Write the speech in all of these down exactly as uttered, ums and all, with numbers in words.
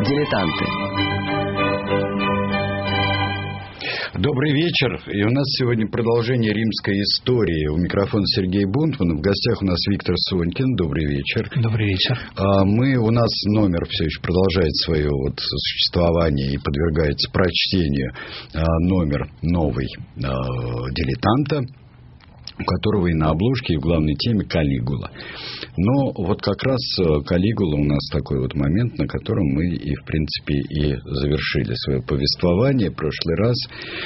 Дилетанты. Добрый вечер. И у нас сегодня продолжение римской истории. У микрофона Сергей Бунтман. В гостях у нас Виктор Сонькин. Добрый вечер. Добрый вечер. Мы, у нас номер все еще продолжает свое вот существование и подвергается прочтению. Номер новый «Дилетанта», у которого и на обложке, и в главной теме Калигула. Но вот как раз Калигула у нас такой вот момент, на котором мы и, в принципе, и завершили свое повествование в прошлый раз.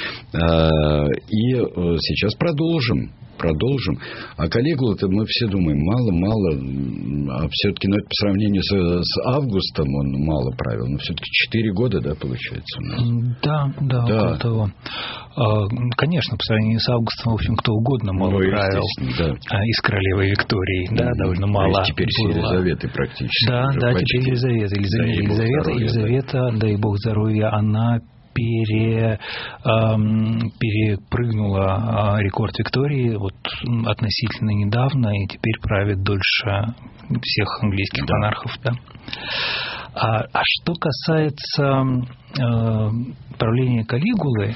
И сейчас продолжим. Продолжим. А Калигула-то мы все думаем, мало-мало. А все-таки, ну, это по сравнению с, с Августом он мало правил. Но все-таки четыре года, да, получается у нас? Да, да, да. Около того. Конечно, по сравнению с Августом, в общем, кто угодно мало ну, правил. Да. Из королевы Виктории, да, mm-hmm. довольно мало. А теперь с Елизаветой практически. Да, да, почти. Теперь Елизавета. Елизавета, да, Елизавета, здоровья, Елизавета, да. дай бог здоровья, она Пере, эм, перепрыгнула э, рекорд Виктории вот, относительно недавно и теперь правит дольше всех английских да. монархов. Да. А, а что касается э, правления Калигулы,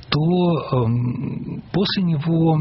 то э, после него...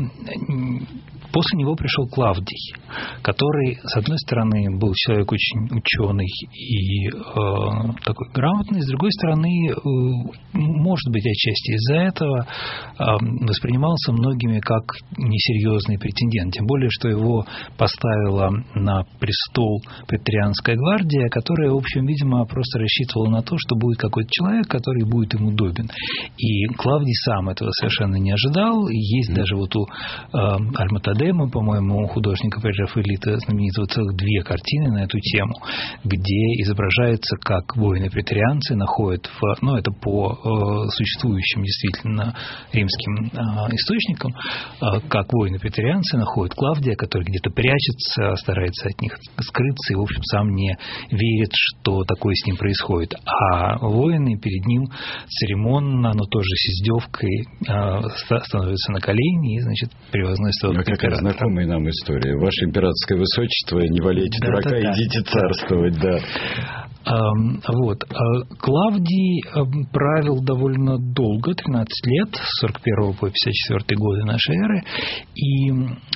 После него пришел Клавдий, который, с одной стороны, был человек очень ученый и э, такой грамотный, с другой стороны, э, может быть, отчасти из-за этого э, воспринимался многими как несерьезный претендент. Тем более, что его поставила на престол претарианская гвардия, которая, в общем, видимо, просто рассчитывала на то, что будет какой-то человек, который будет им удобен. И Клавдий сам этого совершенно не ожидал. Есть даже вот у э, Альматадема, по-моему, у художника Прерафаэлита знаменитого целых две картины на эту тему, где изображается, как воины-претарианцы находят, в, ну, это по э, существующим действительно римским э, источникам, э, как воины-претарианцы находят Клавдия, который где-то прячется, старается от них скрыться и, в общем, сам не верит, что такое с ним происходит. А воины перед ним церемонно, но тоже с издевкой э, становятся на колени и, значит, превозносят его. Знакомая нам история. Ваше императорское высочество, не валяйте да, дурака, да, идите да. царствовать, да. А, вот. Клавдий правил довольно долго, тринадцать лет, с сорок первого по пятьдесят четвёртый годы нашей эры, и,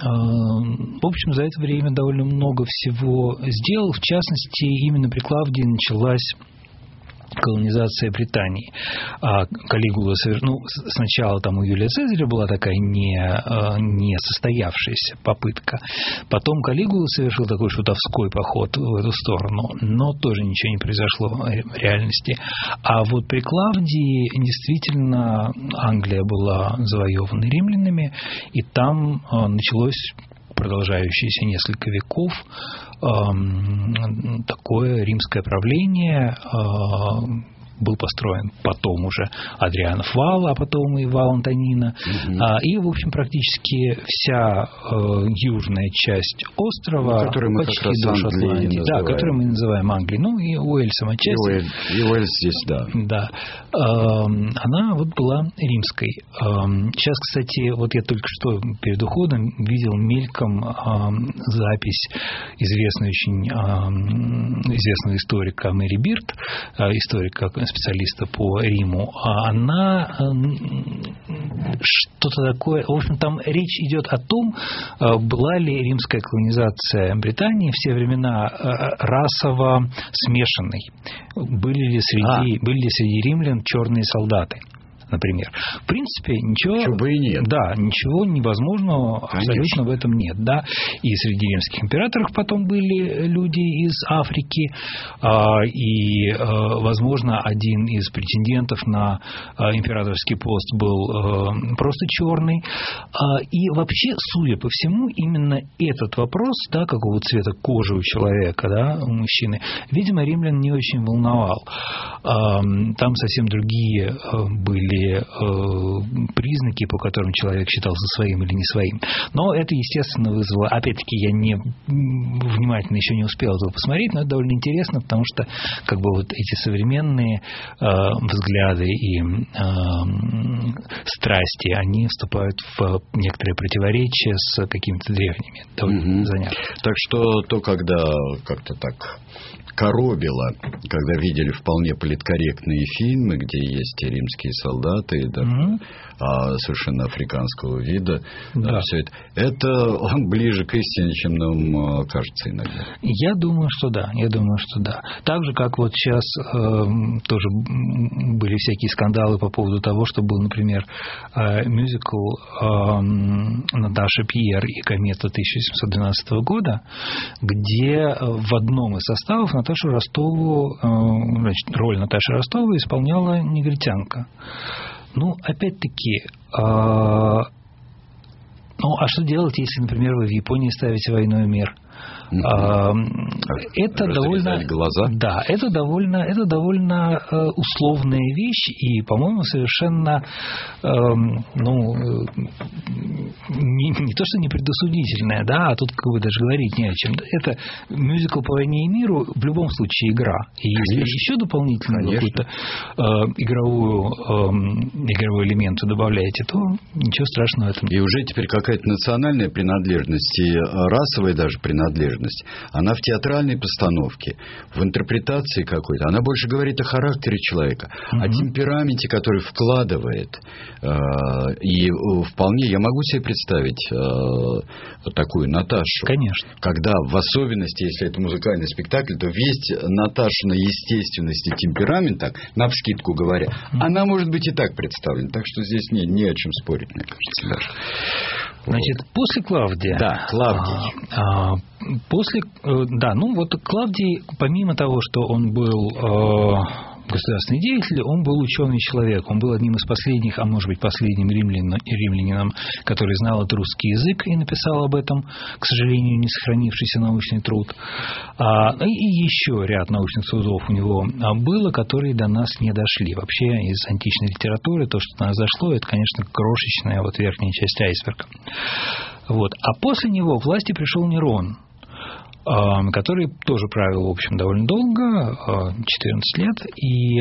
в общем, за это время довольно много всего сделал. В частности, именно при Клавдии началась колонизация Британии. А Калигула, ну, сначала там у Юлия Цезаря была такая не, не состоявшаяся попытка. Потом Калигула совершил такой шутовской поход в эту сторону, но тоже ничего не произошло в реальности. А вот при Клавдии действительно Англия была завоевана римлянами, и там началось продолжающееся несколько веков э, такое римское правление. Э, был построен потом уже Адрианов вал, а потом и вал Антонина. Угу. А, и, в общем, практически вся э, южная часть острова, ну, почти до Шотландии, да, которую мы называем Англией, ну и Уэльсом отчасти. И Уэльс, и Уэльс здесь, да. Да. Э, она вот была римской. Э, сейчас, кстати, вот я только что перед уходом видел мельком э, запись известного очень э, известного историка Мэри Бирд, э, историка, специалиста по Риму, она что-то такое... В общем, там речь идет о том, была ли римская колонизация Британии в те времена расово смешанной. Были ли среди, а. были ли среди римлян черные солдаты, например. В принципе, ничего... Чего бы и нет. Да, ничего невозможного Конечно. абсолютно в этом нет. Да. И среди римских императоров потом были люди из Африки, и, возможно, один из претендентов на императорский пост был просто черный. И вообще, судя по всему, именно этот вопрос, да, какого цвета кожи у человека, да, у мужчины, видимо, римлян не очень волновал. Там совсем другие были были э, признаки, по которым человек считался своим или не своим. Но это, естественно, вызвало... Опять-таки, я не внимательно еще не успел этого посмотреть, но это довольно интересно, потому что как бы вот эти современные э, взгляды и э, страсти, они вступают в некоторые противоречия с какими-то древними. Довольно mm-hmm. занятно. Так что то, когда как-то так коробило, когда видели вполне политкорректные фильмы, где есть и римские солдаты, и даже mm-hmm. а, совершенно африканского вида, да. все это, это он ближе к истине, чем нам кажется иногда. Я думаю, что да. Я думаю, что да. Так же, как вот сейчас э, тоже были всякие скандалы по поводу того, что был, например, э, мюзикл э, Наташа Пьер и комета тысяча семьсот двенадцатого года, где в одном из составов Наташу Ростову, э, значит, роль Наташи Ростовой исполняла негритянка. Ну, опять-таки, э, ну, а что делать, если, например, вы в Японии ставите «Войну и мир»? Mm-hmm. Это довольно, глаза. Да, это довольно, это довольно условная вещь и, по-моему, совершенно, ну, не, не то что не предосудительная, да, а тут как бы даже говорить не о чем. Это мюзикл по «Войне и миру» в любом случае игра. И если Конечно. еще дополнительно какую-то э, игровую, э, игровой элемент добавляете, то ничего страшного в этом нет. И уже теперь какая-то национальная принадлежность и расовая даже принадлежность, она в театральной постановке, в интерпретации какой-то, она больше говорит о характере человека, mm-hmm. о темпераменте, который вкладывает. И вполне я могу себе представить такую Наташу. Конечно. Когда в особенности, если это музыкальный спектакль, то весь Наташина естественность и темперамент, так, навскидку говоря, mm-hmm. она может быть и так представлена. Так что здесь не, не о чем спорить, мне кажется, даже. Значит, вот. После Клавдия. Да, Клавдий. А, а, после, да, ну вот Клавдий, помимо того, что он был э, государственный деятель, он был ученый человек. Он был одним из последних, а может быть последним римлян, римлянином, который знал этот русский язык и написал об этом, к сожалению, не сохранившийся научный труд. А, и еще ряд научных трудов у него было, которые до нас не дошли. Вообще из античной литературы то, что до нас дошло, это, конечно, крошечная вот верхняя часть айсберга. Вот. А после него к власти пришел Нерон, который тоже правил, в общем, довольно долго, четырнадцать лет, и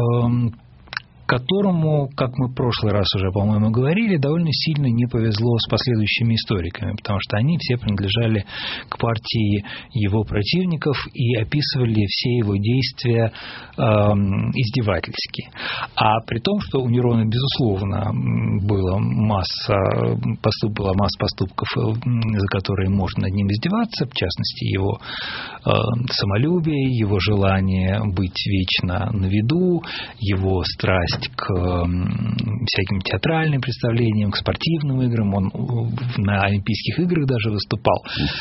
которому, как мы в прошлый раз уже, по-моему, говорили, довольно сильно не повезло с последующими историками, потому что они все принадлежали к партии его противников и описывали все его действия э, издевательски. А при том, что у Нерона, безусловно, была масса, поступ, была масса поступков, за которые можно над ним издеваться, в частности, его э, самолюбие, его желание быть вечно на виду, его страсть к всяким театральным представлениям, к спортивным играм. Он на Олимпийских играх даже выступал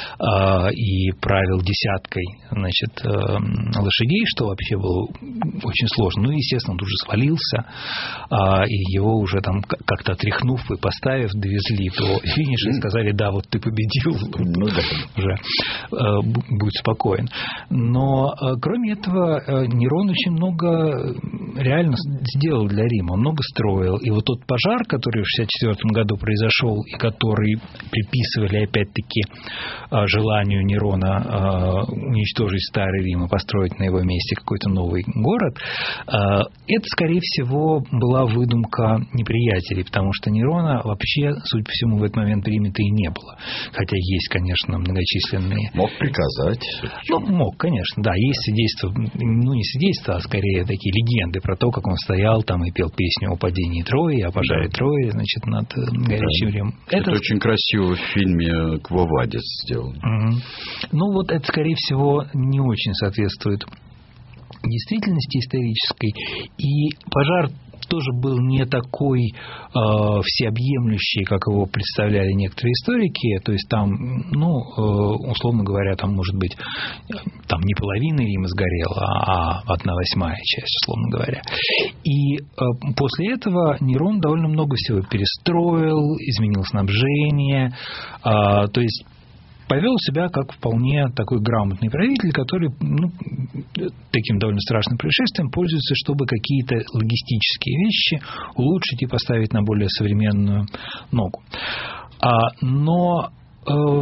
и правил десяткой, значит, лошадей, что вообще было очень сложно. Ну, естественно, он тут же свалился, и его уже там как-то отряхнув и поставив, довезли до финиша и сказали: да, вот ты победил, ну, да. уже будь спокоен. Но, кроме этого, Нерон очень много реально сделал для Рима. Он много строил. И вот тот пожар, который в шестьдесят четвёртом году произошел, и который приписывали, опять-таки, желанию Нерона уничтожить старый Рим и построить на его месте какой-то новый город, это, скорее всего, была выдумка неприятелей, потому что Нерона вообще, судя по всему, в этот момент в Риме-то и не было. Хотя есть, конечно, многочисленные... Мог приказать. Ну, мог, конечно, да. Есть свидетельства, ну, не свидетельства, а скорее такие легенды про то, как он стоял там и пел песню о падении Трои, о пожаре да. Трои, значит, над горячим да. Римом. Это... это очень красиво в фильме «Кво Вадис» сделано. Угу. Ну, вот это, скорее всего, не очень соответствует действительности исторической. И пожар тоже был не такой э, всеобъемлющий, как его представляли некоторые историки. То есть там, ну, э, условно говоря, там, может быть, там не половина Рима сгорела, а одна восьмая часть, условно говоря. И э, после этого Нерон довольно много всего перестроил, изменил снабжение. Э, то есть повел себя как вполне такой грамотный правитель, который, ну, таким довольно страшным происшествием пользуются, чтобы какие-то логистические вещи улучшить и поставить на более современную ногу. А, но э,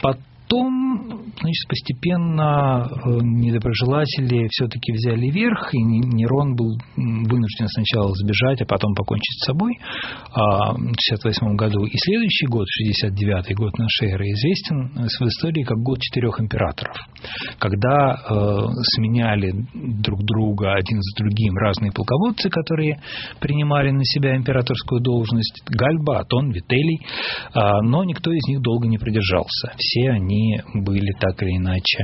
потом, значит, постепенно недоброжелатели все-таки взяли верх, и Нерон был вынужден сначала сбежать, а потом покончить с собой в шестьдесят восьмом году. И следующий год, шестьдесят девятый год нашей эры, известен в истории как год четырех императоров, когда э, сменяли друг друга один за другим разные полководцы, которые принимали на себя императорскую должность, Гальба, Атон, Вителий, э, но никто из них долго не продержался. Все они были так или иначе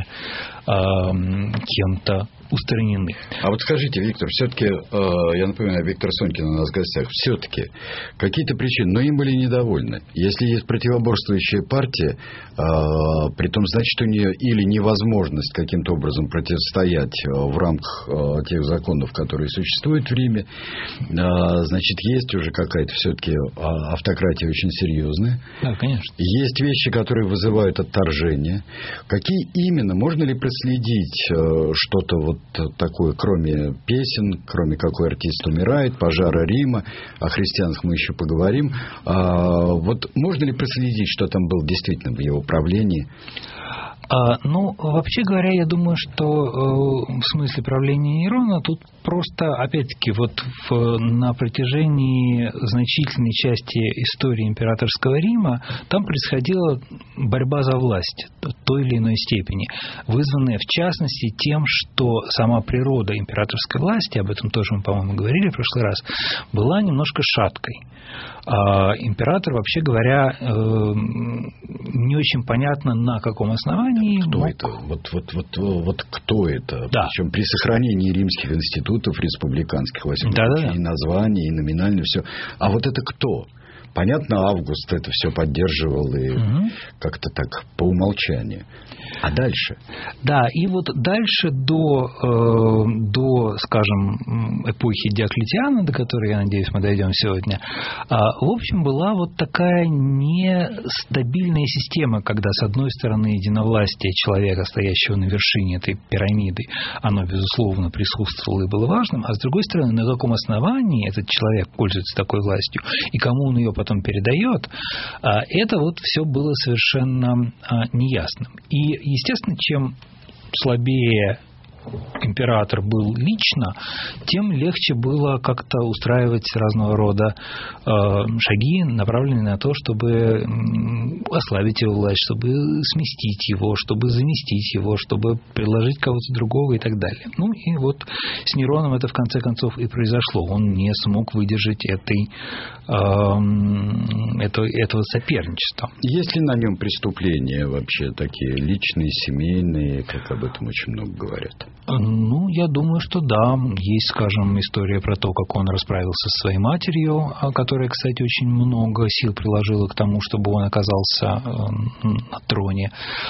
э, кем-то устранены. А вот скажите, Виктор, все-таки, э, я напоминаю, Виктор Сонькин у нас в гостях, все-таки какие-то причины, но им были недовольны. Если есть противоборствующая партия, э, при том, значит, у нее или невозможность каким-то образом противостоять в рамках э, тех законов, которые существуют в Риме, э, значит, есть уже какая-то все-таки автократия очень серьезная. Да, конечно. Есть вещи, которые вызывают отторжение. Какие именно? Можно ли проследить э, что-то вот такое, кроме песен, кроме какой артист умирает, пожара Рима, о христианах мы еще поговорим. А, вот можно ли проследить, что там было действительно в его правлении? А, ну, вообще говоря, я думаю, что э, в смысле правления Нерона тут просто, опять-таки, вот в, на протяжении значительной части истории императорского Рима там происходила борьба за власть в той или иной степени, вызванная, в частности, тем, что сама природа императорской власти, об этом тоже мы, по-моему, говорили в прошлый раз, была немножко шаткой. А император, вообще говоря, э, не очень понятно, на каком основании. Кто мог... это? Вот, вот, вот, вот кто это? Да. Причем при сохранении римских институтов, республиканских, во всяком случае, и названий, и номинально все. А вот это кто? Понятно, Август это все поддерживал и угу. как-то так по умолчанию. А дальше? Да, и вот дальше до, э, до, скажем, эпохи Диоклетиана, до которой, я надеюсь, мы дойдем сегодня, э, в общем, была вот такая нестабильная система, когда, с одной стороны, единовластие человека, стоящего на вершине этой пирамиды, оно, безусловно, присутствовало и было важным, а с другой стороны, на каком основании этот человек пользуется такой властью и кому он ее потом передает, э, это вот все было совершенно э, неясным. И естественно, чем слабее император был лично, тем легче было как-то устраивать разного рода э, шаги, направленные на то, чтобы э, ослабить его власть, чтобы сместить его, чтобы заместить его, чтобы предложить кого-то другого и так далее. Ну и вот с Нероном это в конце концов и произошло. Он не смог выдержать этой, э, этого, этого соперничества. Есть ли на нем преступления вообще такие личные, семейные, как об этом очень много говорят? Ну, я думаю, что да. Есть, скажем, история про то, как он расправился со своей матерью, которая, кстати, очень много сил приложила к тому, чтобы он оказался на троне.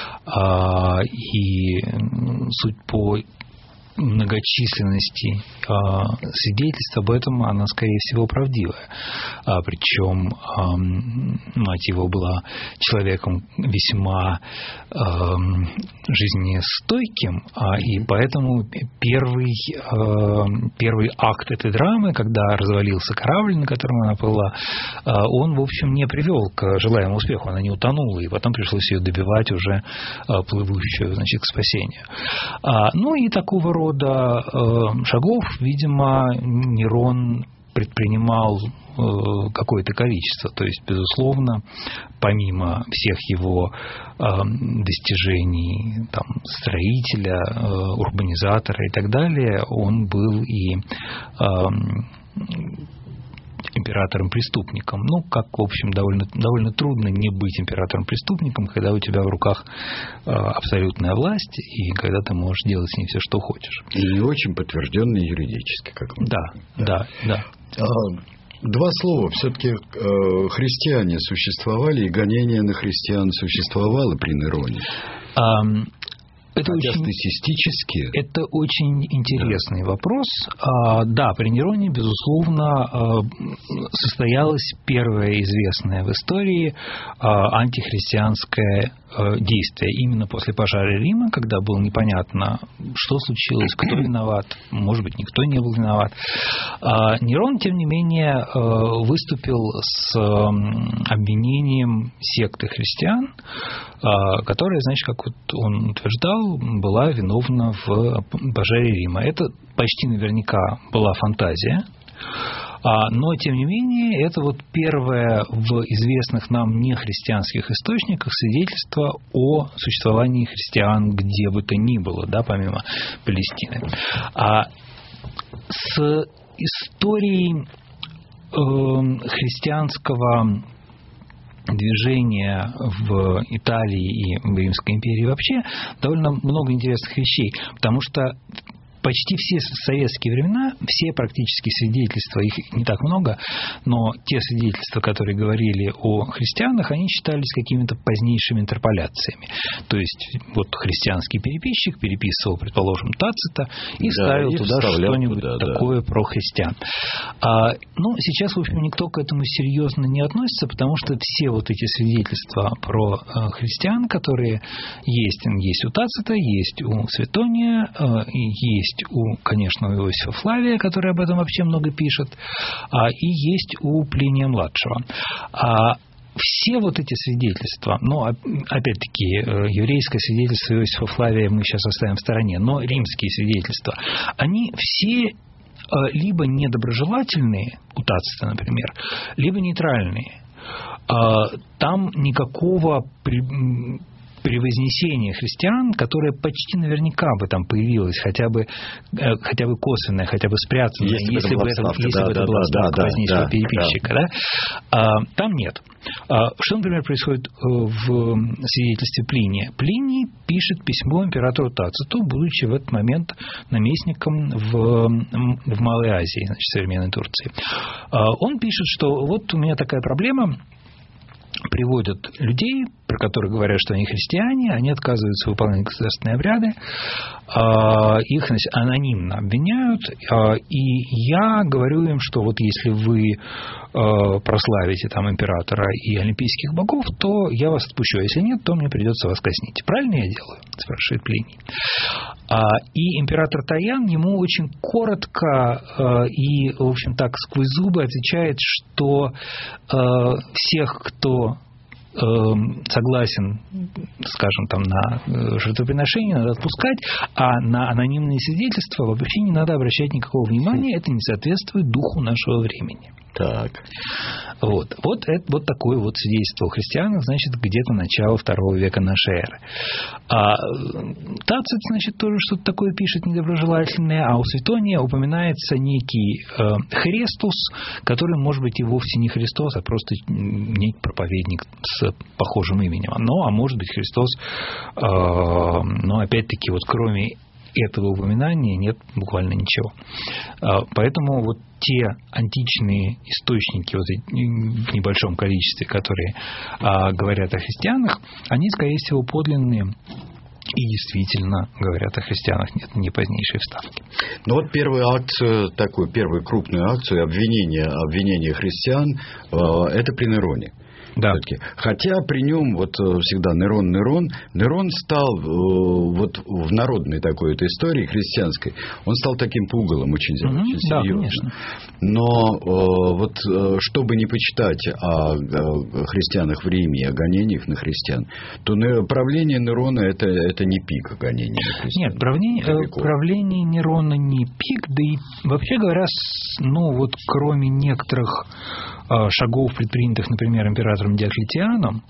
И суть по многочисленности э, свидетельств об этом, она, скорее всего, правдивая. А, причем э, мать его была человеком весьма э, жизнестойким, а, и поэтому первый, э, первый акт этой драмы, когда развалился корабль, на котором она плыла, э, он, в общем, не привел к желаемому успеху, она не утонула, и потом пришлось ее добивать уже э, плывущую, значит, к спасению. А, ну и такого рода рода э, шагов, видимо, Нерон предпринимал э, какое-то количество. То есть, безусловно, помимо всех его э, достижений там, строителя, э, урбанизатора и так далее, он был и э, императором-преступником. Ну, как, в общем, довольно, довольно трудно не быть императором-преступником, когда у тебя в руках э, абсолютная власть, и когда ты можешь делать с ней все, что хочешь. И не очень подтвержденная юридически, как мы да, да, да, да. А, два слова. Все-таки э, христиане существовали, и гонение на христиан существовало при Нероне. А, Это Хотя очень, статистически... Это очень интересный да. вопрос. А, да, при Нероне, безусловно, состоялась первая известная в истории антихристианская действия именно после пожара Рима, когда было непонятно, что случилось, кто виноват, может быть, никто не был виноват. Нерон, тем не менее, выступил с обвинением секты христиан, которая, значит, как вот он утверждал, была виновна в пожаре Рима. Это почти наверняка была фантазия. Но, тем не менее, это вот первое в известных нам нехристианских источниках свидетельство о существовании христиан где бы то ни было, да, помимо Палестины. А с историей э, христианского движения в Италии и в Римской империи вообще довольно много интересных вещей, потому что почти все советские времена, все практически свидетельства, их не так много, но те свидетельства, которые говорили о христианах, они считались какими-то позднейшими интерполяциями. То есть, вот христианский переписчик переписывал, предположим, Тацита и да, ставил и туда что-нибудь туда, такое да. про христиан. А, ну, сейчас, в общем, никто к этому серьезно не относится, потому что все вот эти свидетельства про а, христиан, которые есть, есть у Тацита, есть у Светония, а, и есть у, конечно, у Иосифа Флавия, который об этом вообще много пишет, а, и есть у Плиния-младшего. А все вот эти свидетельства, ну, опять-таки, еврейское свидетельство Иосифа Флавия мы сейчас оставим в стороне, но римские свидетельства, они все либо недоброжелательные, у Тацита, например, либо нейтральные. Там никакого превознесение христиан, которое почти наверняка бы там появилось, хотя бы, хотя бы косвенное, хотя бы спрятанное, если, если бы это, если да, бы это да, была да, ставка да, позднейшего да, переписчика. Да. Да? А, там нет. А, что, например, происходит в свидетельстве Плиния? Плиний пишет письмо императору Тациту, будучи в этот момент наместником в, в Малой Азии, значит, современной Турции. А, он пишет, что вот у меня такая проблема. Приводят людей, про которых говорят, что они христиане, они отказываются выполнять государственные обряды, их анонимно обвиняют, и я говорю им, что вот если вы прославите там императора и олимпийских богов, то я вас отпущу, а если нет, то мне придется вас казнить. Правильно я делаю? Спрашивает Плиний. И император Таян ему очень коротко и, в общем, так сквозь зубы отвечает, что всех, кто согласен, скажем, там, на жертвоприношение, надо отпускать, а на анонимные свидетельства вообще не надо обращать никакого внимания, это не соответствует духу нашего времени. Так. Вот, вот, это, вот такое вот свидетельство о христианах, значит, где-то начало второго века нашей эры. А Тацит, значит, тоже что-то такое пишет недоброжелательное, а у Светония упоминается некий э, Христос, который, может быть, и вовсе не Христос, а просто некий проповедник с похожим именем. Ну, а может быть, Христос, э, но опять-таки, вот кроме этого упоминания нет буквально ничего. Поэтому вот те античные источники вот в небольшом количестве, которые говорят о христианах, они, скорее всего, подлинные и действительно говорят о христианах, нет, не позднейшие вставки. Ну вот первую акцию, такую первую крупную акцию обвинения, обвинения христиан, это при Нероне. Да. Хотя при нем вот всегда Нерон, Нерон, Нерон стал вот в народной такой этой истории христианской, он стал таким пугалом очень, mm-hmm. очень серьезно. Да, но вот чтобы не почитать о христианах в Риме и о гонениях на христиан, то правление Нерона это, это не пик гонений на христиан. Нет, правление, правление Нерона не пик, да и вообще говоря, ну вот кроме некоторых шагов, предпринятых, например, императором Диоклетианом,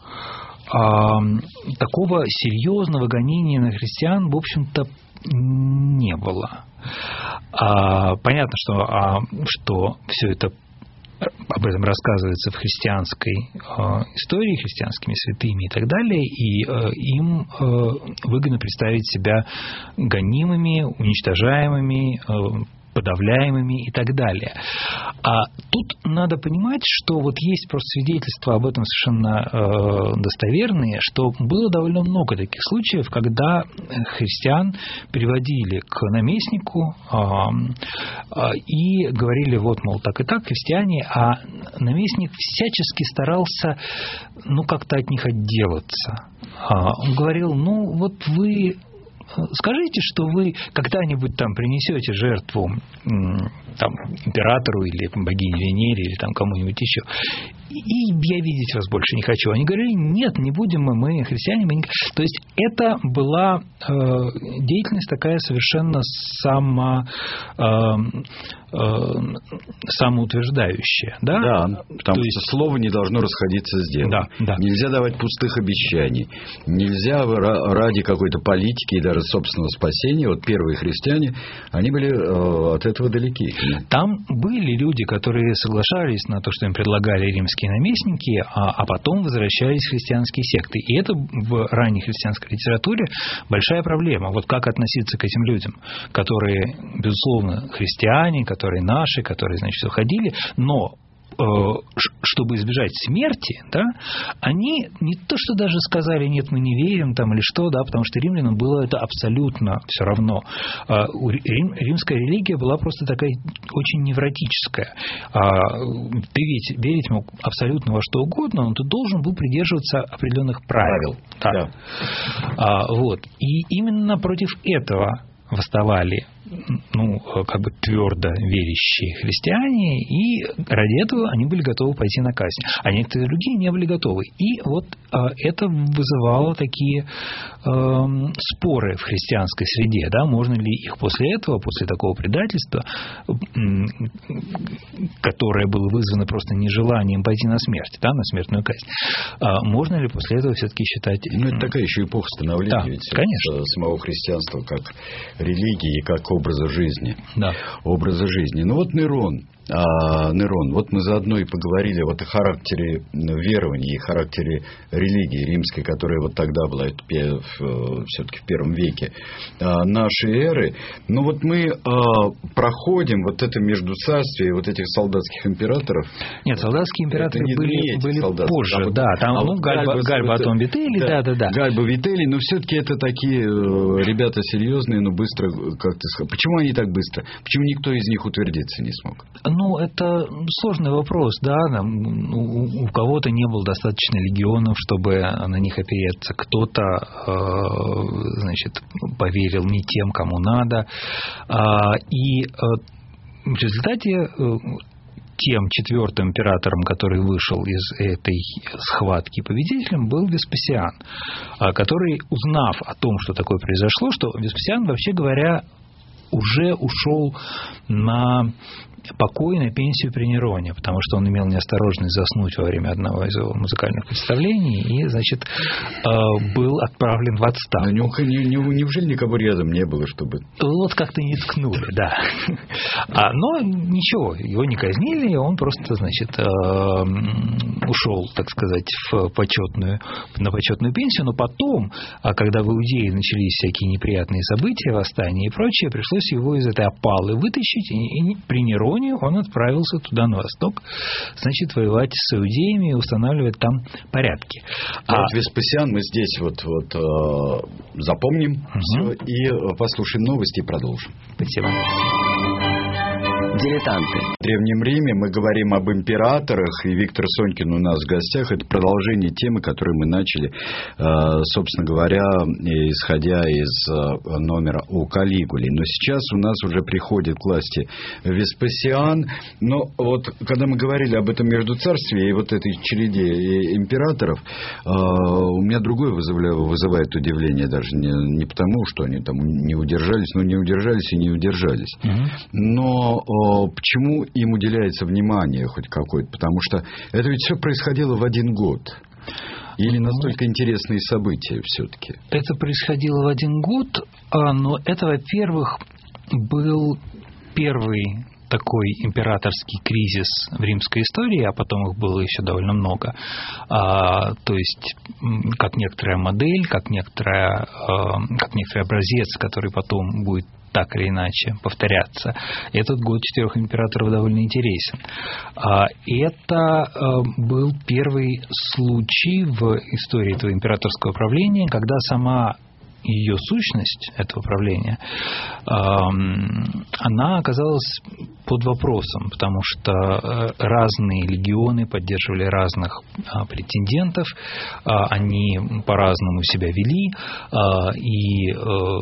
такого серьезного гонения на христиан, в общем-то, не было. Понятно, что, что все это об этом рассказывается в христианской истории, христианскими святыми и так далее, и им выгодно представить себя гонимыми, уничтожаемыми, подавляемыми и так далее. А тут надо понимать, что вот есть просто свидетельства об этом совершенно э, достоверные, что было довольно много таких случаев, когда христиан приводили к наместнику э, э, и говорили, вот, мол, так и так, христиане, а наместник всячески старался, ну, как-то от них отделаться. А он говорил, ну, вот вы... Скажите, что вы когда-нибудь там принесете жертву там, императору или богине Венере или там кому-нибудь еще, и я видеть вас больше не хочу. Они говорили, нет, не будем мы, мы христиане. Мы не... То есть это была э, деятельность такая совершенно само, э, э, самоутверждающая. Да, да, потому То есть... что слово не должно расходиться с делом. Да, да. Нельзя давать пустых обещаний. Нельзя ради какой-то политики и даже собственного спасения. Вот первые христиане, они были э, от этого далеки. Там были люди, которые соглашались на то, что им предлагали римские наместники, а, а потом возвращались христианские секты. И это в ранней христианской литературе большая проблема. Вот как относиться к этим людям, которые, безусловно, христиане, которые наши, которые, значит, уходили, но чтобы избежать смерти, да, они не то, что даже сказали, нет, мы не верим, там, или что, да, потому что римлянам было это абсолютно все равно. Рим, римская религия была просто такая очень невротическая. Ты ведь верить мог абсолютно во что угодно, но ты должен был придерживаться определенных правил. правил. Да. А, вот. И именно против этого восставали, ну, как бы твердо верящие христиане, и ради этого они были готовы пойти на казнь. А некоторые другие не были готовы. И вот а, это вызывало такие а, споры в христианской среде. Да? Можно ли их после этого, после такого предательства, которое было вызвано просто нежеланием пойти на смерть, да, на смертную казнь, а, можно ли после этого все-таки считать... Ну, это такая еще эпоха становления, да, ведь конечно. Самого христианства как религии и как образа жизни. Да. Образа жизни. Ну вот Нерон. А, Нерон. Вот мы заодно и поговорили вот о характере верований и характере религии римской, которая вот тогда была все-таки в первом веке а, нашей эры. Но вот мы а, проходим вот это междуцарствие вот этих солдатских императоров. Нет, солдатские императоры не, были, не были позже. А вот, да, там а ну, вот Гальба, Гальба потом Вителли, да, да, да. Гальба, Вителли, но все-таки это такие ребята серьезные, но быстро, как ты сказал. Почему они так быстро? Почему никто из них утвердиться не смог? Ну, это сложный вопрос, да. У, у кого-то не было достаточно легионов, чтобы на них опереться. Кто-то, э, значит, поверил не тем, кому надо. И в результате тем четвертым императором, который вышел из этой схватки победителем, был Веспасиан, который, узнав о том, что такое произошло, что Веспасиан, вообще говоря, уже ушел на покой, на пенсию при Нероне, потому что он имел неосторожность заснуть во время одного из его музыкальных представлений и, значит, был отправлен в отставку. Но неужели никого рядом не было, чтобы... Вот как-то не ткнули, да. А, но ничего, его не казнили, он просто, значит, ушел, так сказать, в почетную, на почетную пенсию, но потом, когда в Иудее начались всякие неприятные события, восстания и прочее, пришлось его из этой опалы вытащить, и при Нероне он отправился туда, на восток, значит, воевать с иудеями и устанавливать там порядки. А, а вот Веспасиан мы здесь вот, вот э, запомним угу. все и послушаем новости и продолжим. Спасибо. Дилетанты. В Древнем Риме мы говорим об императорах, и Виктор Сонькин у нас в гостях. Это продолжение темы, которую мы начали, собственно говоря, исходя из номера о Калигуле. Но сейчас у нас уже приходит к власти Веспасиан. Но вот когда мы говорили об этом междуцарстве и вот этой череде императоров, у меня другое вызывает удивление, даже не, не потому, что они там не удержались, но не удержались и не удержались. Угу. Но почему им уделяется внимание хоть какое-то? Потому что это ведь все происходило в один год. Или настолько интересные события все-таки? Это происходило в один год, но это, во-первых, был первый такой императорский кризис в римской истории, а потом их было еще довольно много. А, то есть, как некоторая модель, как, некоторая, а, как некоторый образец, который потом будет так или иначе повторяться. Этот год четырех императоров довольно интересен. Это был первый случай в истории этого императорского правления, когда сама ее сущность, этого правления, она оказалась под вопросом, потому что разные легионы поддерживали разных претендентов, они по-разному себя вели, и,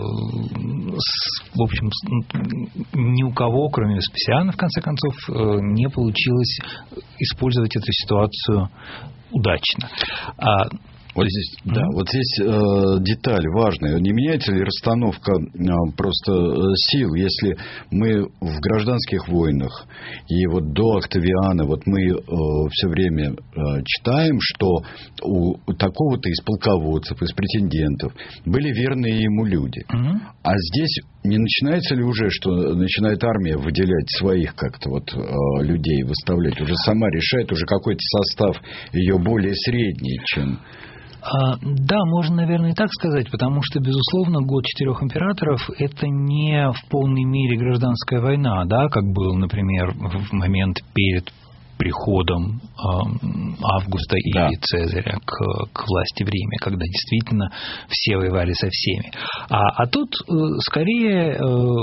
в общем, ни у кого, кроме Веспасиана, в конце концов, не получилось использовать эту ситуацию удачно. Вот здесь, mm-hmm. да, вот здесь э, деталь важная. Не меняется ли расстановка э, просто э, сил, если мы в гражданских войнах и вот до Октавиана вот мы э, все время э, читаем, что у, у такого-то из полководцев, из претендентов были верные ему люди. Mm-hmm. А здесь не начинается ли уже, что начинает армия выделять своих как-то вот э, людей, выставлять, уже сама решает, уже какой-то состав ее более средний, чем... Да, можно, наверное, и так сказать, потому что, безусловно, год четырех императоров – это не в полной мере гражданская война, да, как был, например, в момент перед приходом Августа и да. Цезаря к, к власти в Риме, когда действительно все воевали со всеми. А, а тут скорее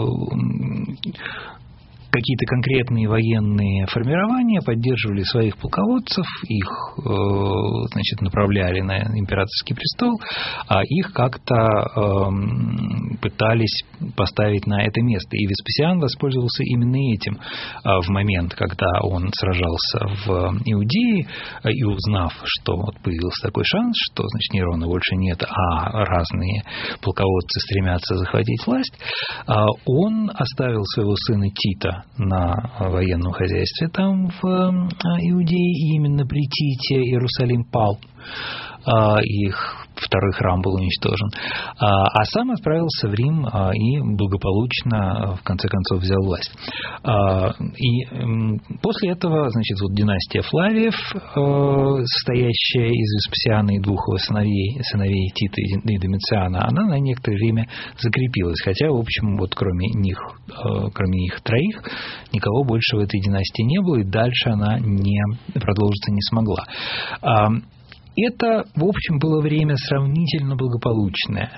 какие-то конкретные военные формирования поддерживали своих полководцев, их, значит, направляли на императорский престол, а их как-то пытались поставить на это место. И Веспасиан воспользовался именно этим в момент, когда он сражался в Иудее, и узнав, что вот появился такой шанс, что, значит, Нерона больше нет, а разные полководцы стремятся захватить власть, он оставил своего сына Тита на военном хозяйстве там в Иудее, и именно при Тите Иерусалим пал, их второй храм был уничтожен, а сам отправился в Рим и благополучно в конце концов взял власть. И после этого, значит, вот династия Флавиев, состоящая из Веспасиана и двух его сыновей, сыновей Тита и Домициана, она на некоторое время закрепилась, хотя, в общем, вот кроме них, кроме их троих, никого больше в этой династии не было, и дальше она не продолжиться не смогла. Это, в общем, было время сравнительно благополучное.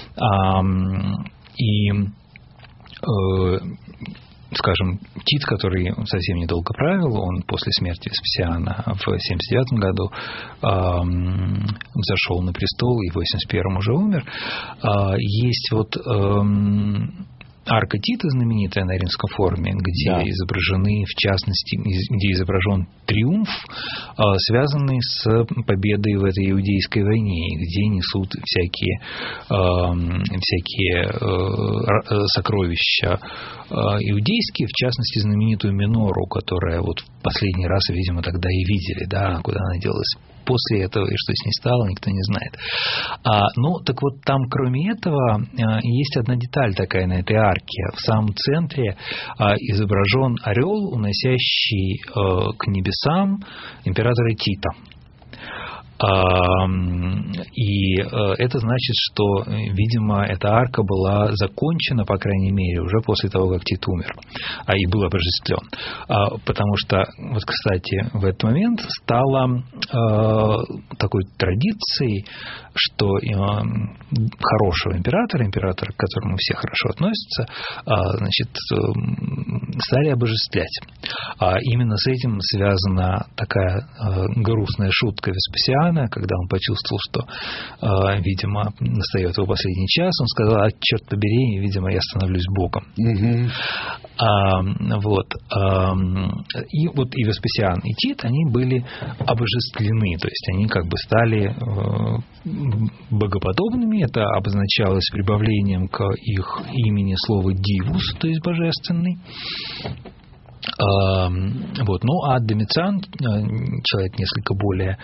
И, скажем, Тит, который совсем недолго правил, он после смерти Веспасиана в семьдесят девятом году взошел на престол и в восемьдесят первом уже умер. Есть вот... арка Тита знаменитая на римском форуме, где да. изображены, в частности, где изображен триумф, связанный с победой в этой иудейской войне, где несут всякие, всякие сокровища иудейские, в частности, знаменитую минору, которая вот в последний раз, видимо, тогда и видели, да, куда она делась. После этого и что с ней стало, никто не знает. А, ну, так вот, там, кроме этого, есть одна деталь такая на этой арке. В самом центре а, изображен орел, уносящий а, к небесам императора Тита. И это значит, что, видимо, эта арка была закончена, по крайней мере, уже после того, как Тит умер, а и был обожествлен. Потому что, вот, кстати, в этот момент стало такой традицией, что хорошего императора, императора, к которому все хорошо относятся, значит, стали обожествлять. Именно с этим связана такая грустная шутка Веспасиана, когда он почувствовал, что, э, видимо, настает его последний час, он сказал: а, черт побери, видимо, я становлюсь Богом. Mm-hmm. А, вот. А, и вот и Веспасиан, и Тит, они были обожествлены, то есть они как бы стали э, богоподобными. Это обозначалось прибавлением к их имени слова «дивус», то есть божественный. Вот. Ну, а Домициан, человек несколько более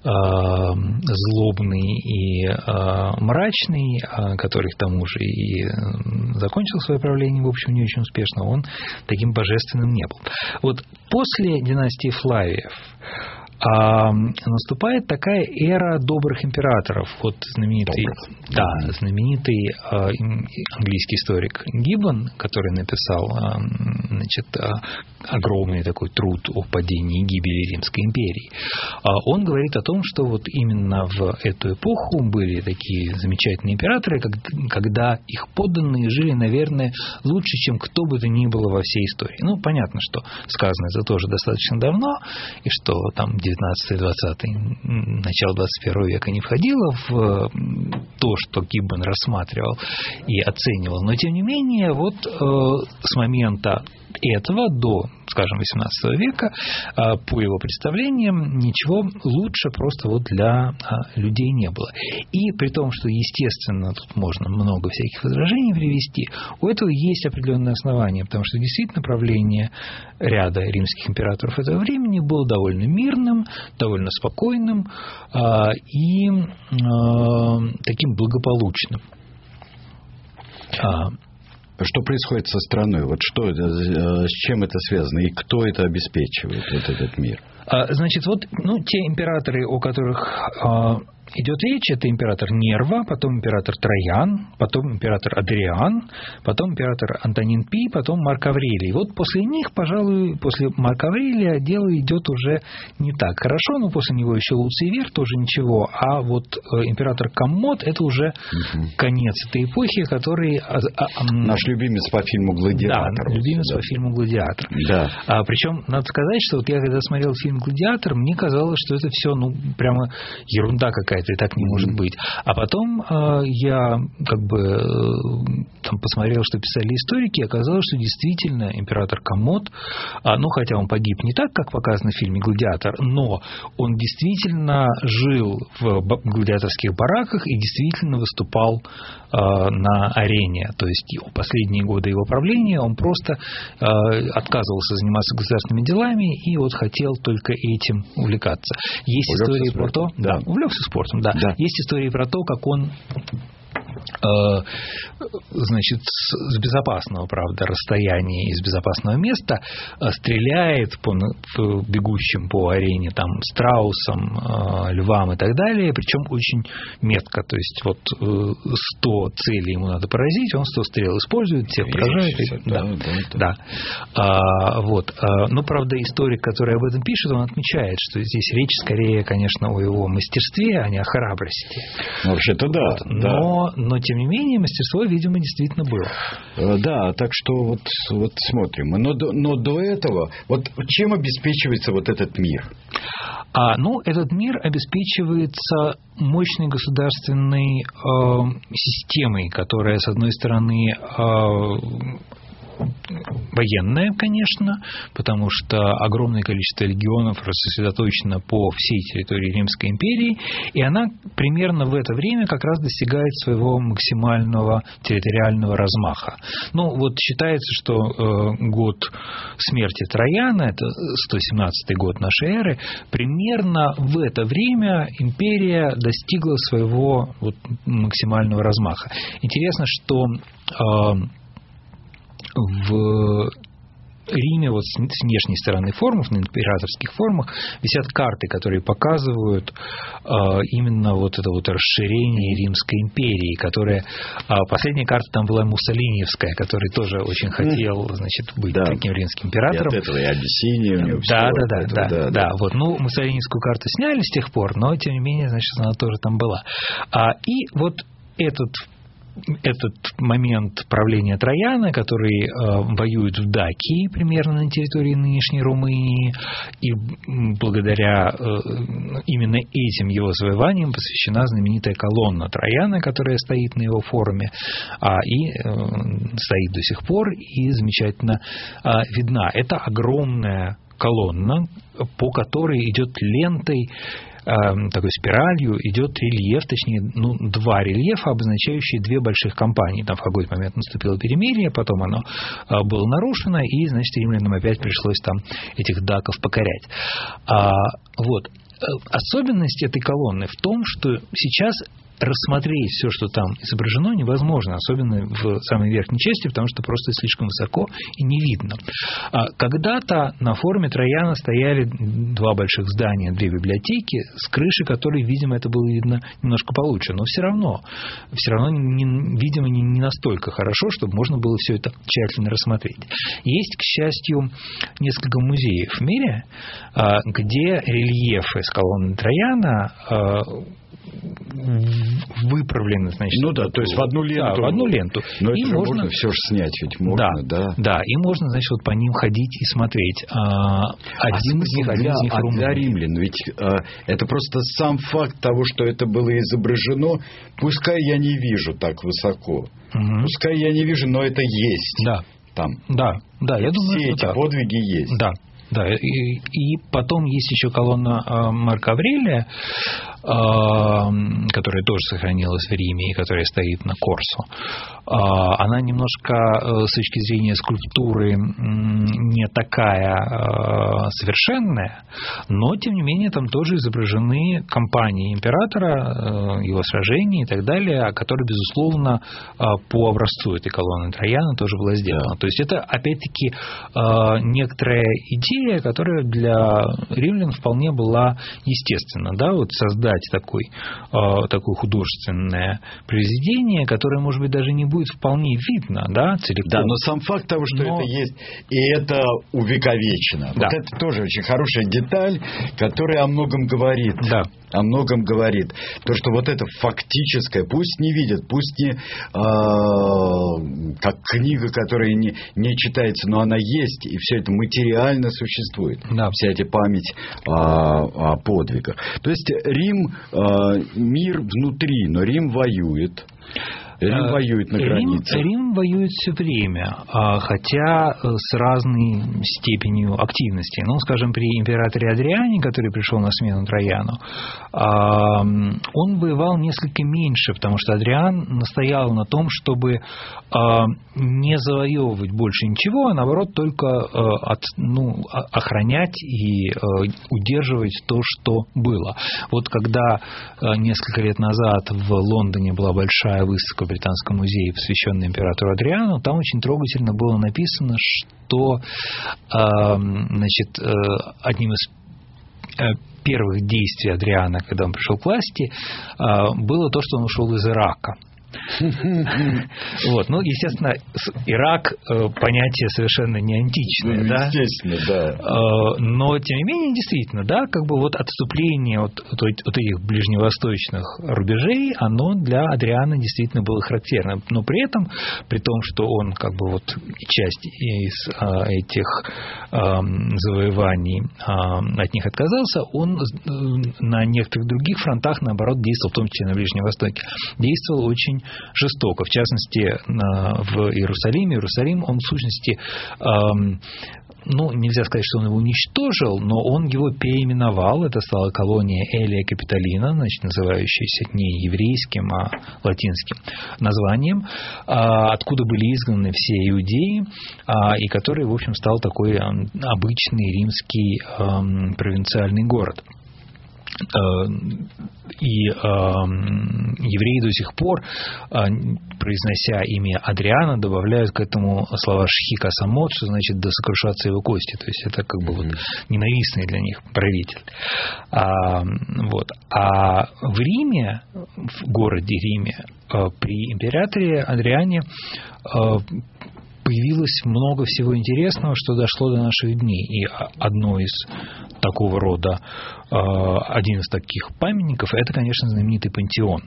злобный и мрачный, который к тому же и закончил свое правление, в общем, не очень успешно, он таким божественным не был. Вот после династии Флавиев наступает такая эра добрых императоров. Вот знаменитый Да, знаменитый э, английский историк Гиббон, который написал э, значит, э, огромный такой труд о падении и гибели Римской империи, э, он говорит о том, что вот именно в эту эпоху были такие замечательные императоры, как, когда их подданные жили, наверное, лучше, чем кто бы то ни было во всей истории. Ну, понятно, что сказано это тоже достаточно давно, и что там девятнадцатый-двадцатый, начало двадцать первого века не входило в то, что Гиббон рассматривал и оценивал. Но, тем не менее, вот э, с момента этого до, скажем, восемнадцатого века, э, по его представлениям, ничего лучше просто вот для э, людей не было. И при том, что, естественно, тут можно много всяких возражений привести, у этого есть определенные основания, потому что действительно правление ряда римских императоров этого времени было довольно мирным, довольно спокойным э, и э, таким благополучным. Что происходит со страной? Вот что, с чем это связано и кто это обеспечивает, вот этот мир? Значит, вот ну, те императоры, о которых идет речь, это император Нерва, потом император Троян, потом император Адриан, потом император Антонин Пий, потом Марк Аврелий. Вот после них, пожалуй, после Марка Аврелия дело идет уже не так хорошо, но после него еще Луций Вер тоже ничего, а вот император Коммод — это уже угу. конец этой эпохи, который... Наш любимец по фильму «Гладиатор». Да, любимец да. по фильму «Гладиатор». Да. А, причем, надо сказать, что вот я когда смотрел фильм «Гладиатор», мне казалось, что это все, ну, прямо ерунда какая-то, и так не может быть. А потом э, я как бы э, там посмотрел, что писали историки, и оказалось, что действительно император Коммод, э, ну, хотя он погиб не так, как показано в фильме «Гладиатор», но он действительно жил в гладиаторских бараках и действительно выступал э, на арене. То есть в последние годы его правления он просто э, отказывался заниматься государственными делами и вот хотел только этим увлекаться. Есть увлекся истории спортом. Про то... Да, увлекся спортом. Да. Да. Есть истории про то, как он значит, с безопасного, правда, расстояния, из безопасного места стреляет по бегущим по арене там страусам, львам и так далее, причем очень метко, то есть вот сто целей ему надо поразить, он сто стрел использует, всех поражает. Да, да, да. да. А, вот. Но, правда, историк, который об этом пишет, он отмечает, что здесь речь скорее, конечно, о его мастерстве, а не о храбрости. Вообще-то да. Вот. Но, да. но, тем не менее, мастерство, видимо, действительно было. Да, так что вот, вот смотрим. Но, но до этого, вот чем обеспечивается вот этот мир? А, ну, этот мир обеспечивается мощной государственной э, системой, которая, с одной стороны, э, военная, конечно, потому что огромное количество легионов рассредоточено по всей территории Римской империи, и она примерно в это время как раз достигает своего максимального территориального размаха. Ну, вот считается, что э, год смерти Трояна, это сто семнадцатый год нашей эры, примерно в это время империя достигла своего вот, максимального размаха. Интересно, что э, в Риме вот с внешней стороны формов, на императорских формах висят карты, которые показывают э, именно вот это вот расширение Римской империи, которая... Э, последняя карта там была Муссолиниевская, который тоже очень хотел, значит, быть да. таким римским императором. И от этого и Абиссиния у него да, да, да, да, да, да. Вот, ну, Муссолиниевскую карту сняли с тех пор, но, тем не менее, значит, она тоже там была. А, и вот этот... Этот момент правления Трояна, который э, воюет в Дакии, примерно на территории нынешней Румынии, и благодаря э, именно этим его завоеваниям посвящена знаменитая колонна Трояна, которая стоит на его форуме, а, и э, стоит до сих пор и замечательно э, видна. Это огромная колонна, по которой идет лентой, такой спиралью идет рельеф, точнее, ну, два рельефа, обозначающие две больших кампании. Там в какой-то момент наступило перемирие, потом оно было нарушено, и, значит, римлянам опять пришлось там этих даков покорять. А, вот. Особенность этой колонны в том, что сейчас рассмотреть все, что там изображено, невозможно, особенно в самой верхней части, потому что просто слишком высоко и не видно. Когда-то на форуме Трояна стояли два больших здания, две библиотеки, с крыши которой, видимо, это было видно немножко получше, но все равно, все равно, не, видимо, не, не настолько хорошо, чтобы можно было все это тщательно рассмотреть. Есть, к счастью, несколько музеев в мире, где рельефы с колонны Трояна выправлены, значит, ну да, то есть в одну ленту, да, в одну ленту. Но и это можно, можно все же снять, ведь можно, да, да. Да, и можно, значит, вот по ним ходить и смотреть. Один а из них, один для, из них а для римлян, ведь а, это просто сам факт того, что это было изображено, пускай я не вижу так высоко, угу. пускай я не вижу, но это есть. Да. Там. Да, да, я думаю, все что эти так. подвиги есть. Да. Да, и, и потом есть еще колонна э, Марка Аврелия, э, которая тоже сохранилась в Риме и которая стоит на Корсо. Э, она немножко э, с точки зрения скульптуры э, не такая э, совершенная, но тем не менее там тоже изображены кампании императора, э, его сражения и так далее, которые, безусловно, э, по образцу этой колонны Трояна тоже была сделана. То есть это, опять-таки, э, некоторая идея, которая для римлян вполне была естественна, да, вот создать такой, э, такое художественное произведение, которое, может быть, даже не будет вполне видно, да, целиком. Да, но сам факт того, что но... это есть, и это увековечено. Да. Вот это тоже очень хорошая деталь, которая о многом говорит. Да. О многом говорит. То, что вот это фактическое, пусть не видят, пусть не э, как книга, которая не, не читается, но она есть, и все это материально существует. Да. Вся эта память о, о подвигах. То есть Рим, э, мир внутри, но Рим воюет. Рим воюет на границе. Рим, Рим воюет все время, хотя с разной степенью активности. Ну, скажем, при императоре Адриане, который пришел на смену Трояну, он воевал несколько меньше, потому что Адриан настоял на том, чтобы не завоевывать больше ничего, а наоборот только от, ну, охранять и удерживать то, что было. Вот когда несколько лет назад в Лондоне была большая выставка в Британском музее, посвященная императору Адриану, там очень трогательно было написано, что значит, одним из первых действий Адриана, когда он пришел к власти, было то, что он ушел из Ирака. Вот, ну, естественно, Ирак понятие совершенно не античное, ну, да? Естественно, да. Но, тем не менее, действительно, да, как бы вот отступление от, от, от этих ближневосточных рубежей, оно для Адриана действительно было характерно. Но при этом, при том, что он как бы вот часть из а, этих а, завоеваний а, от них отказался, он на некоторых других фронтах, наоборот, действовал, в том числе на Ближнем Востоке, действовал очень жестоко. В частности, в Иерусалиме. Иерусалим, он в сущности, эм, ну, нельзя сказать, что он его уничтожил, но он его переименовал. Это стала колония Элия Капитолина, значит, называющаяся не еврейским, а латинским названием, откуда были изгнаны все иудеи, и который, в общем, стал такой обычный римский эм, провинциальный город. И э, евреи до сих пор, э, произнося имя Адриана, добавляют к этому слова «шхика самот», что значит «да сокрушатся его кости». То есть это как бы вот ненавистный для них правитель. А, вот. А в Риме, в городе Риме, э, при императоре Адриане э, появилось много всего интересного, что дошло до наших дней. И одно из такого рода, один из таких памятников, это, конечно, знаменитый Пантеон.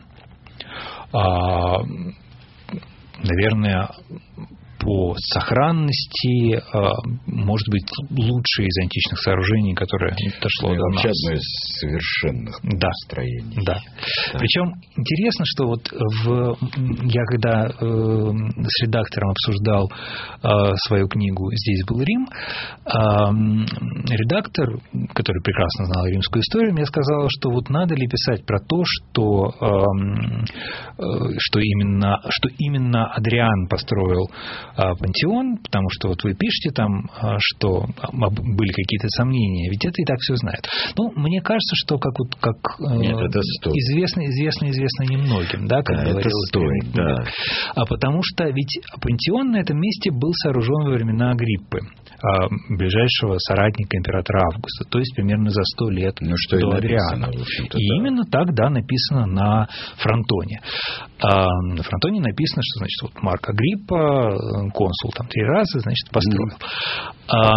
Наверное, по сохранности, может быть, лучшее из античных сооружений, которое дошло до нас. Одно из совершенных да. строений. Да. Да. Причем интересно, что вот в, я когда э, с редактором обсуждал э, свою книгу «Здесь был Рим», э, редактор, который прекрасно знал римскую историю, мне сказал, что вот надо ли писать про то, что, э, э, что, именно, что именно Адриан построил пантеон, потому что вот вы пишете там, что были какие-то сомнения, ведь это и так все знают. Ну, мне кажется, что как, вот, как Нет, это известно, известно, известно немногим, да, как да, говорилось. Это стоит, да. А потому что ведь пантеон на этом месте был сооружен во времена Агриппы, ближайшего соратника императора Августа, то есть примерно за сто лет ну, что до и Адриана. И да. именно так, да, написано на фронтоне. А на фронтоне написано, что, значит, вот Марк Агриппа, консул там три раза, значит, построил. Mm. А,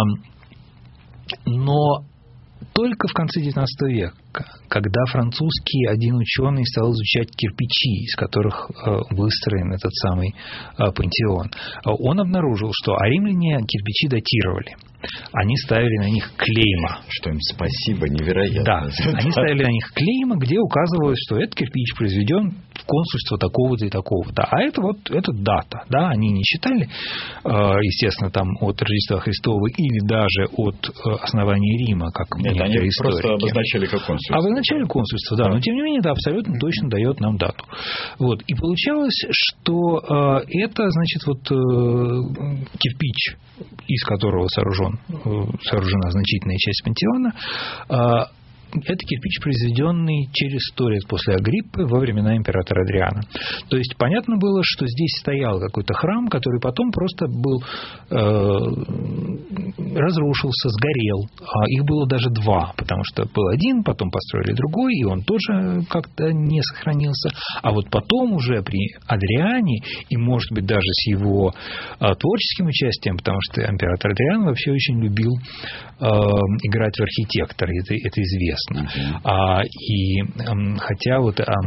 но только в конце девятнадцатого века, когда французский один ученый стал изучать кирпичи, из которых выстроен этот самый пантеон, он обнаружил, что а римляне кирпичи датировали. Они ставили на них клейма. Что им спасибо, невероятно. Да, они ставили на них клейма, где указывалось, что этот кирпич произведен в консульство такого-то и такого-то. А это вот это дата. Да, они не считали, естественно, там от Рождества Христова или даже от основания Рима, как Нет, некоторые они историки. Просто обозначали как консульство. Обозначали консульство, да, да. Но тем не менее, это абсолютно точно дает нам дату. Вот. И получалось, что это, значит, вот кирпич, из которого сооружен, сооружена значительная часть пантеона, это кирпич, произведенный через сто лет после Агриппы во времена императора Адриана. То есть понятно было, что здесь стоял какой-то храм, который потом просто был э, разрушился, сгорел. А их было даже два, потому что был один, потом построили другой, и он тоже как-то не сохранился. А вот потом уже при Адриане, и, может быть, даже с его э, творческим участием, потому что император Адриан вообще очень любил э, играть в архитектора, это, это известно. Uh-huh. А, и а, хотя вот а,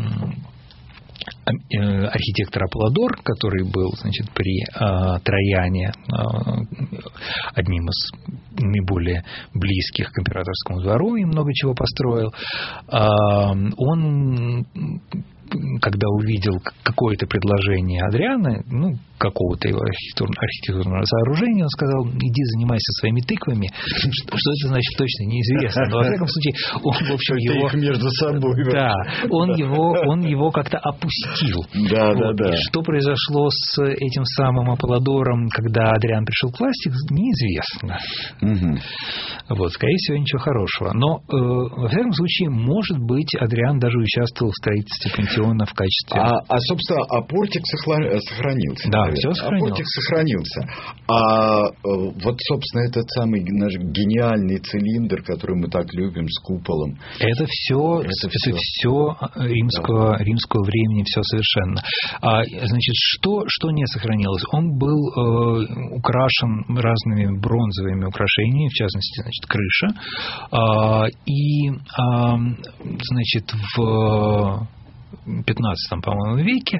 архитектор Аполлодор, который был, значит, при а, Трояне а, одним из наиболее близких к императорскому двору и много чего построил, а, он, когда увидел какое-то предложение Адриана, ну, какого-то его архитектурного, архитектурного сооружения, он сказал: иди занимайся своими тыквами. Что, что это значит, точно неизвестно. Но, во всяком случае, он, в общем, его... их между собой. Да, он его, он его как-то опустил. Да, вот. да, да. Что произошло с этим самым Аполлодором, когда Адриан пришел к власти, неизвестно. Угу. Вот, скорее всего, ничего хорошего. Но, э, во всяком случае, может быть, Адриан даже участвовал в строительстве пантеона в качестве... А, а собственно, а портик сохранился. Да, все сохранилось. А портик сохранился. А вот, собственно, этот самый наш гениальный цилиндр, который мы так любим, с куполом. Это все, это это все. все римского, да. римского времени, все совершенно. А, значит, что, что не сохранилось? Он был э, украшен разными бронзовыми украшениями, в частности, значит, крыша. А, и, а, значит, в... пятнадцатом, по-моему, веке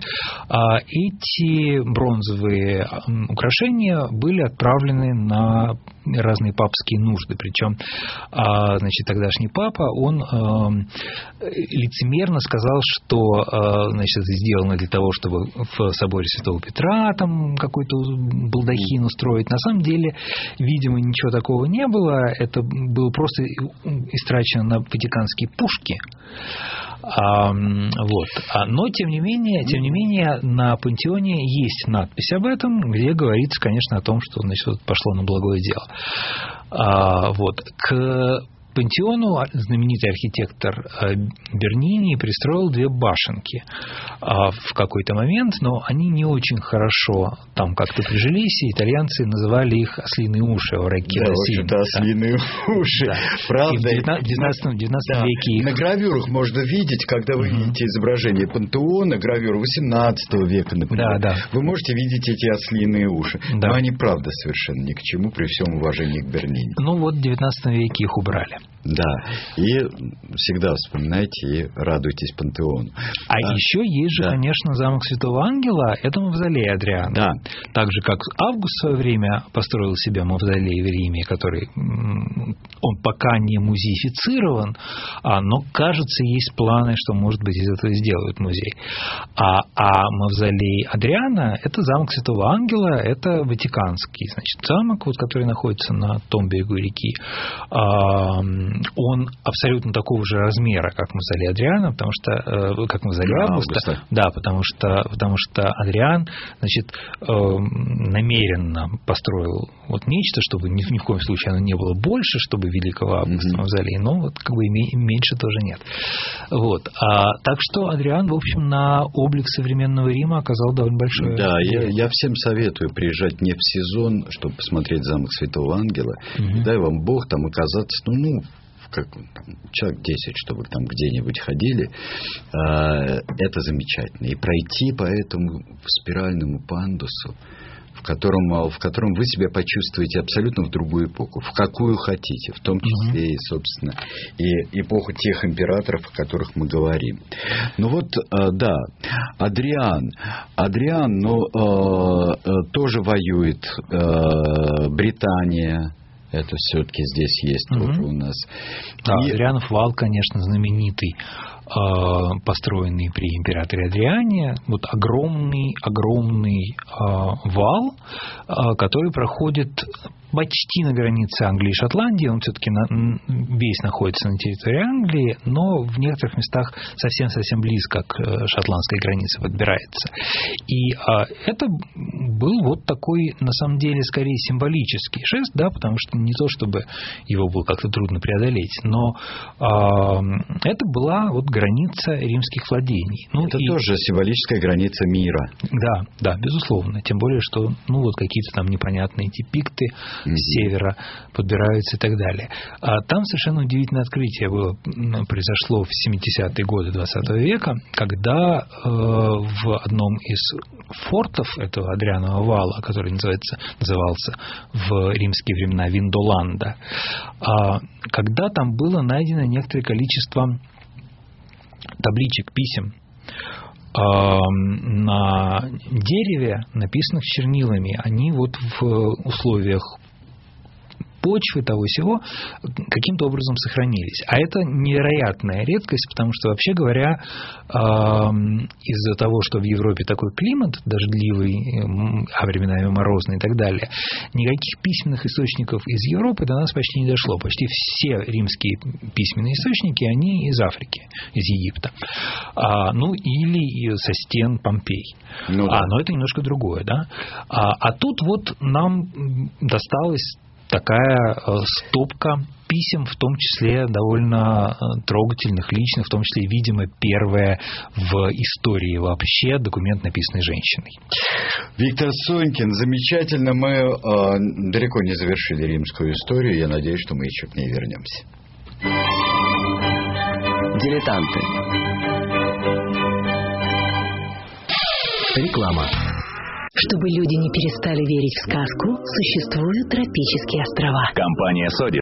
эти бронзовые украшения были отправлены на разные папские нужды. Причем, значит, тогдашний папа, он лицемерно сказал, что, значит, это сделано для того, чтобы в соборе Святого Петра там какой-то балдахин устроить. На самом деле, видимо, ничего такого не было. Это было просто истрачено на ватиканские пушки. А, вот. А, но, тем не менее, тем не менее, на пантеоне есть надпись об этом, где говорится, конечно, о том, что, значит, пошло на благое дело. А, вот. К пантеону знаменитый архитектор Бернини пристроил две башенки в какой-то момент, но они не очень хорошо там как-то прижились, и итальянцы называли их ослиные уши. Да, в общем-то, ослиные да. уши. Да. Правда. И в девятнадцатом да. веке их... На гравюрах можно видеть, когда вы mm-hmm. видите изображение пантеона, гравюру восемнадцатого века, например, да, да. вы можете видеть эти ослиные уши. Да. Но они, правда, совершенно ни к чему, при всем уважении к Бернини. Ну вот в девятнадцатом веке их убрали. Да, и всегда вспоминайте и радуйтесь пантеону. А, а еще есть же, да. конечно, замок Святого Ангела, это мавзолей Адриана. Да. Так же, как Август в свое время построил себе мавзолей в Риме, который, он пока не музеифицирован, но, кажется, есть планы, что, может быть, из этого сделают музей. А, а мавзолей Адриана – это замок Святого Ангела, это Ватиканский, значит, замок, вот, который находится на том берегу реки. он абсолютно такого же размера, как мавзолей Адриана, потому что, как мавзолей Августа, да, потому что, потому что Адриан, значит, намеренно построил вот нечто, чтобы ни, ни в коем случае оно не было больше, чтобы великого Августа mm-hmm. мавзолей, но вот как бы меньше тоже нет. Вот. А, так что Адриан, в общем, на облик современного Рима оказал довольно большое. Да, я, я всем советую приезжать не в сезон, чтобы посмотреть замок Святого Ангела. Mm-hmm. Дай вам Бог там оказаться, ну, ну как там, человек десять, чтобы там где-нибудь ходили. Это замечательно. И пройти по этому спиральному пандусу, в котором, в котором вы себя почувствуете абсолютно в другую эпоху, в какую хотите, в том числе mm-hmm. и, собственно, и эпоху тех императоров, о которых мы говорим. Ну вот, да, Адриан, Адриан, ну, тоже воюет Британия. Это все-таки здесь есть mm-hmm. тоже у нас. Да, и... Адрианов вал, конечно, знаменитый, построенный при императоре Адриане. Вот огромный, огромный вал, который проходит почти на границе Англии и Шотландии. Он все-таки на, весь находится на территории Англии, но в некоторых местах совсем-совсем близко к шотландской границе подбирается. И а, это был вот такой, на самом деле, скорее символический жест, да, потому что не то, чтобы его было как-то трудно преодолеть, но а, это была вот граница римских владений. Ну, это и... тоже символическая граница мира. Да, да, безусловно. Тем более, что ну, вот какие-то там непонятные эти пикты mm-hmm. с севера подбираются и так далее. А там совершенно удивительное открытие было, произошло в семидесятые годы двадцатого века, когда э, в одном из фортов этого Адрианова вала, который называется, назывался в римские времена Виндоланда, э, когда там было найдено некоторое количество табличек, писем на дереве, написанных чернилами. Они вот в условиях почвы того всего каким-то образом сохранились. А это невероятная редкость, потому что, вообще говоря, из-за того, что в Европе такой климат дождливый, а временами морозный и так далее, никаких письменных источников из Европы до нас почти не дошло. Почти все римские письменные источники, они из Африки, из Египта. А, ну, или со стен Помпей. Ну, да. а, но это немножко другое, да? А, а тут вот нам досталось такая стопка писем, в том числе довольно трогательных, личных, в том числе, видимо, первая в истории вообще документ, написанный женщиной. Виктор Сонькин, замечательно. Мы э, далеко не завершили римскую историю. Я надеюсь, что мы еще к ней вернемся. Дилетанты. Реклама. Чтобы люди не перестали верить в сказку, существуют тропические острова. Компания «Соди»